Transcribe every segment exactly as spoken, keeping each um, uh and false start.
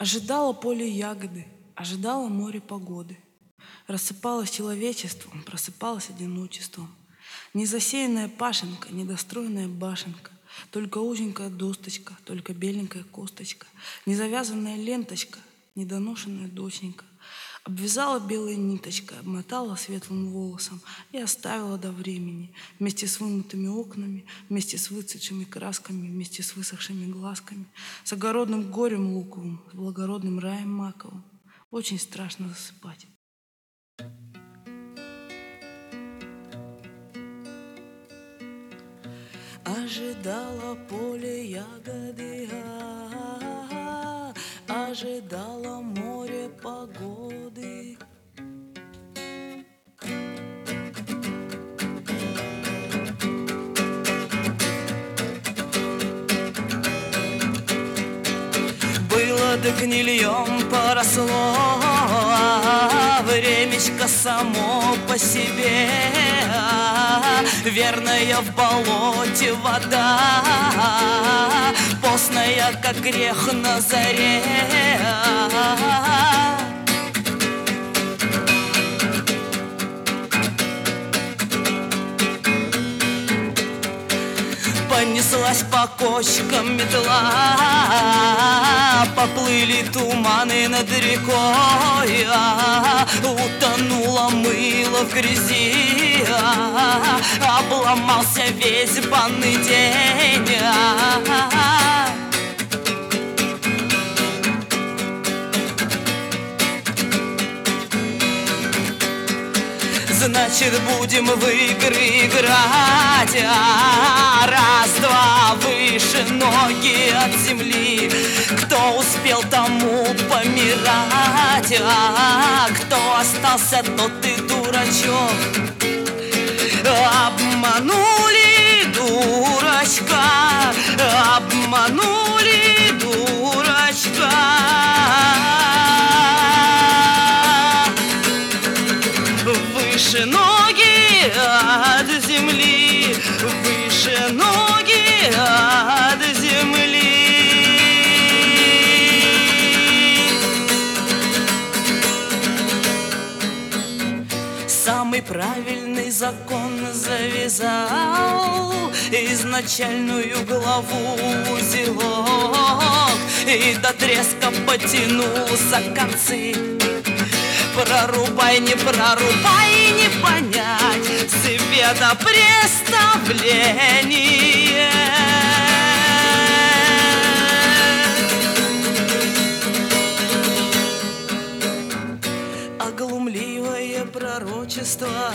Ожидало поле ягоды, ожидало море погоды. Рассыпалось человечеством, просыпалось одиночеством. Незасеянная пашенка, недостроенная башенка, только узенькая досточка, только беленькая косточка, незавязанная ленточка, недоношенная доченька. Обвязала белой ниточкой, обмотала светлым волосом и оставила до времени, вместе с вымытыми окнами, вместе с выцветшими красками, вместе с высохшими глазками, с огородным горем луковым, с благородным раем маковым. Очень страшно засыпать. Ожидала поле ягоды, а, ожидала море погоды. Было да гнильем поросло, а времечко само по себе. Верная в болоте вода, постная, как грех на заре. Понеслась по кочкам метла, поплыли туманы над рекой, утонуло мыло в грязи, обломался весь банный день. Значит, будем в игры играть, а, раз-два, выше ноги от земли. Кто успел, тому помирать, а кто остался, тот и дурачок. Обманули дурачка, обманули дурачка. Выше ноги от земли, выше ноги от земли. Самый правильный закон завязал изначальную главу узелок, и до треска потянулся концы. Прорубай, не прорубай, не понять светопреставление. Оглумливое пророчество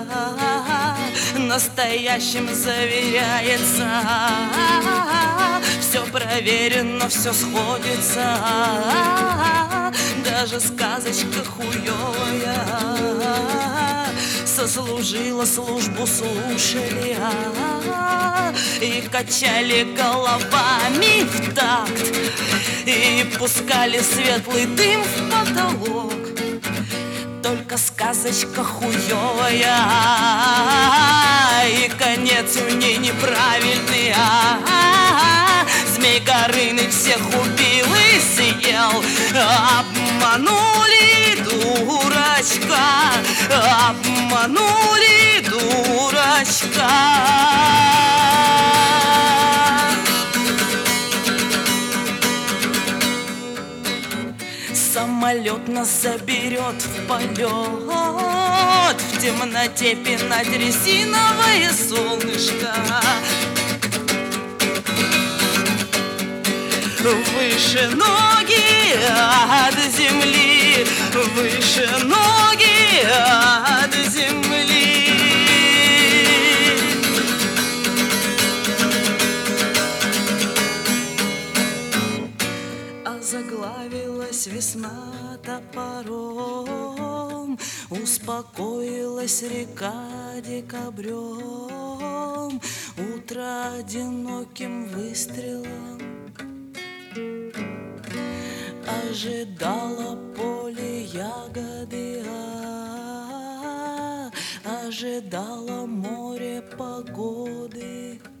настоящим заверяется. Все проверено, все сходится. Даже сказочка хуёвая сослужила службу, слушали, а, и качали головами в такт, и пускали светлый дым в потолок. Только сказочка хуёвая, и конец у ней неправильный, а, Змей Горыныч всех убил и съел. Обманули дурачка, обманули дурачка. Самолет нас заберет в полет, в темноте пинать резиновое солнышко. Выше ноги от земли, выше ноги от земли. Озаглавилась весна топором, успокоилась река декабрем, утро одиноким выстрелом. Ожидала поле ягоды, а, ожидала море погоды.